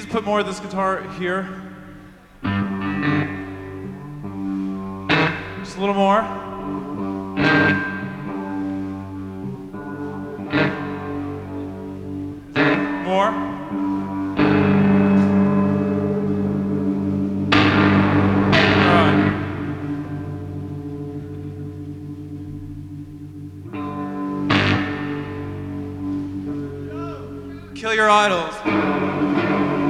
to put more of this guitar here. Just a little more. More. All right. Kill your idols.